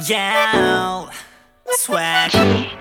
Yeah, swag.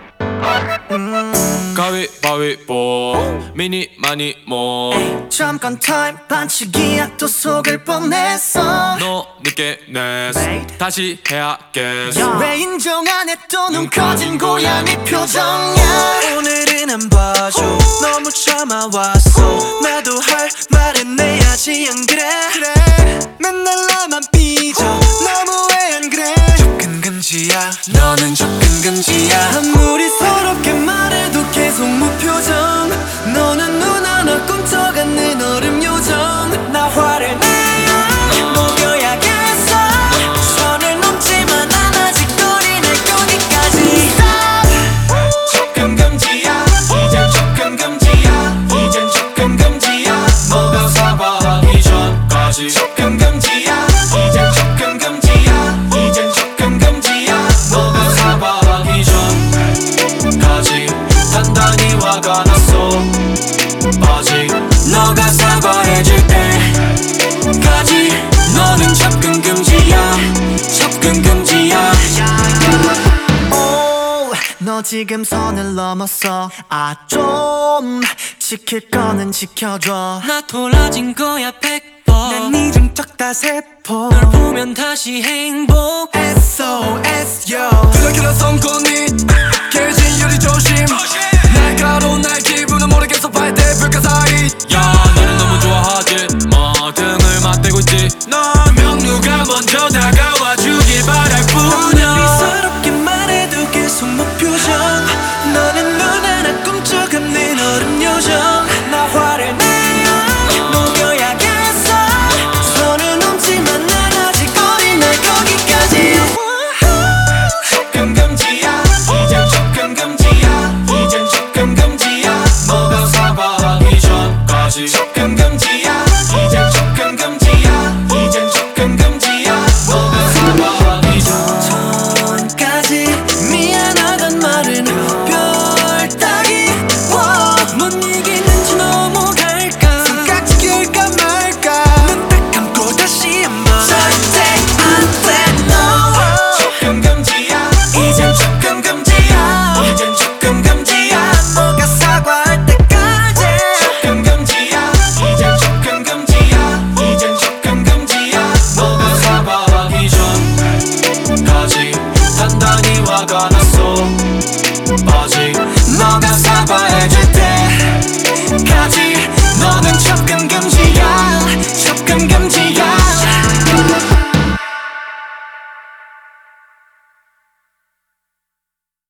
가위바위보 미니 많이 뭐 잠깐 타임 반칙이야 또 속을 뻔했어. 너 늦게 냈어 다시 해야겠어. 왜 인정 안 해 또 눈 커진 고양이 표정이야. 오늘은 안 봐줘 너무 참아왔어. 나도 할 말은 내야지 안 그래? 맨날 나만 삐져 너무해 안 그래? 접근 금지야 너는 접근 금지야. 아무리 서럽게 말해도 계속 무표정. 너는 눈 하나 꼼짝 않는 얼음 요정. 나 화를 내야 녹여야겠어. 선을 넘지만 안 아직 거리 날 거기까지. 접근 금지야 이젠 접근 금지야. 이젠 접근 금지야 너가 사과하기 전까지. 접근 금지야 이젠 접근 금지야. 이젠 접근 금지야 너가 사과하기 전까지. 단단히 화가 났어 아직. 너가 사과해줄 때까지 너는 접근 금지야. 접근 금지야. 너 지금 선을 넘었어. 아 좀 지킬 거는 지켜줘. 나 돌아진 거야 100번. 난 이름 적다 세포. 널 보면 다시 행복. SOS yo. 그렇게나 성건이 깨진 유리 조심. 날카로운 날 기분은 모르겠어. 발대 불가사의. 야 너는 너무 좋아하지 마. 등을 맞대고 있지. 너명 누가 먼저 다가와 주길 바랄 뿐이야. 서럽게 말해도 계속 무표정. 너는 눈 하나 꼼짝 않는 얼음 요정. 나 화를 내야 녹여야겠어. 선을 넘지만 난 아직 거리 날 거기까지. 접근 금지야 이젠 접근 금지야. 이젠 접근 금지야 너가 사과하기 전까지. 접근 금지야 이젠 접근 금지야. 이젠 접근 금지야 너가 사과하기 전까지. 미안하단 말은 별 따기. 못 이기는지 넘어갈까. 손깍지 낄까 말까. 눈 딱 감고 다시 한번. 절대 안돼 no. 접근 금지야 이젠 접근 금지야. 이젠 접근 금지야 너가 사과할 때까지. 접근 금지야 이젠 접근 금지야. 이젠 접근 금지야 너가 사과하기 전까지. 단단히 화가 났어 아직. 너가 사과해줄 때까지